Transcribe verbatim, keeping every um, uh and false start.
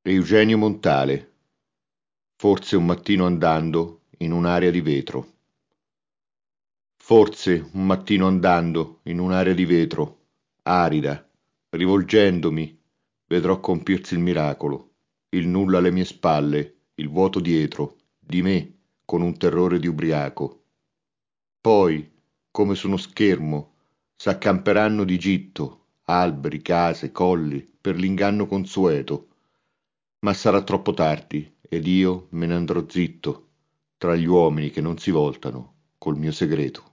Eugenio Montale, forse un mattino andando in un'area di vetro. Forse un mattino andando in un'area di vetro, arida, rivolgendomi, vedrò compirsi il miracolo, il nulla alle mie spalle, il vuoto dietro, di me, con un terrore di ubriaco. Poi, come su uno schermo, s'accamperanno di gitto, alberi, case, colli, per l'inganno consueto. Ma sarà troppo tardi ed io me ne andrò zitto, tra gli uomini che non si voltano col mio segreto.